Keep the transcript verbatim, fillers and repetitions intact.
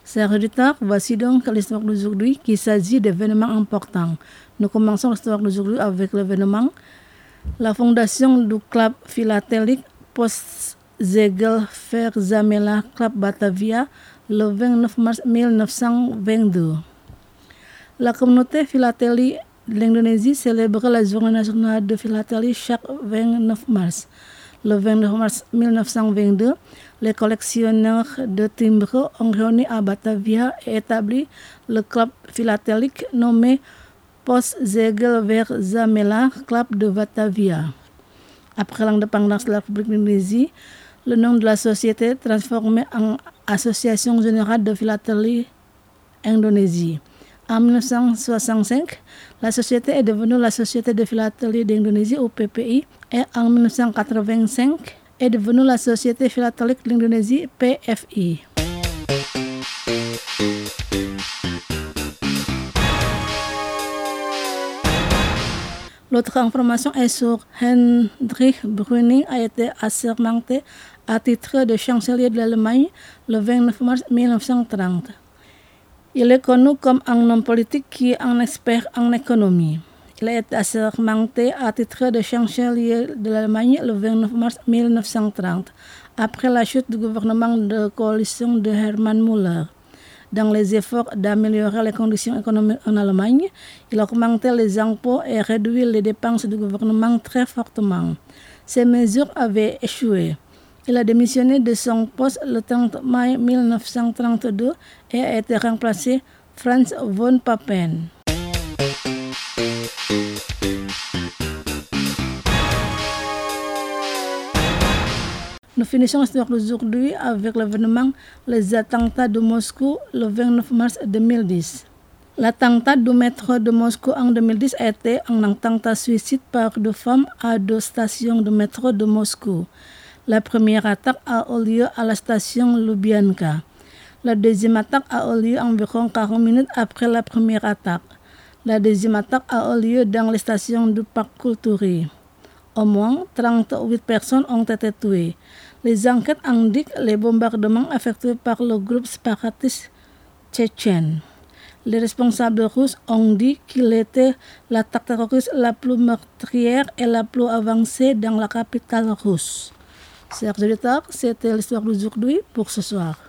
Chers auditeurs, voici donc l'histoire d'aujourd'hui qui s'agit d'événements importants. Nous commençons l'histoire d'aujourd'hui avec l'événement la fondation du club philatélique Post-Zegelverzamela Club Batavia le vingt-neuf mars mille neuf cent vingt-deux. La communauté philatélie de l'Indonésie célèbre la journée nationale de philatélie chaque vingt-neuf mars. Le vingt-neuf mars mille neuf cent vingt-deux, les collectionneurs de timbres ont réuni à Batavia et établi le club philatélique nommé Post-Zegelverzamela Club de Batavia. Après l'indépendance de la République d'Indonésie, le nom de la société est transformé en Association Générale de Philatélie Indonésie. En mille neuf cent soixante-cinq, la société est devenue la Société de Philatélie d'Indonésie ou P P I et en mille neuf cent quatre-vingt-cinq est devenue la Société Philatélique de l'Indonésie P F I. L'autre information est sur Heinrich Brüning a été assermenté à titre de chancelier de l'Allemagne le vingt-neuf mars mille neuf cent trente. Il est connu comme un homme politique qui est un expert en économie. Il a été assermenté à titre de chancelier de l'Allemagne le vingt-neuf mars mille neuf cent trente, après la chute du gouvernement de coalition de Hermann Müller. Dans les efforts d'améliorer les conditions économiques en Allemagne, il a augmenté les impôts et réduit les dépenses du gouvernement très fortement. Ces mesures avaient échoué. Il a démissionné de son poste le trente mai mille neuf cent trente-deux et a été remplacé Franz von Papen. Nous finissons l'histoire d'aujourd'hui avec l'événement les attentats de Moscou le vingt-neuf mars deux mille dix. L'attentat du métro de Moscou en deux mille dix a été un attentat suicide par deux femmes à deux stations de métro de Moscou. La première attaque a eu lieu à la station Lubyanka. La deuxième attaque a eu lieu environ quarante minutes après la première attaque. La deuxième attaque a eu lieu dans les stations du Parc Culturi. Au moins trente-huit personnes ont été tuées. Les enquêtes indiquent les bombardements effectués par le groupe séparatiste tchétchène. Les responsables russes ont dit qu'il était l'attaque terroriste la plus meurtrière et la plus avancée dans la capitale russe. Chers auditeurs, c'était l'histoire d'aujourd'hui pour ce soir.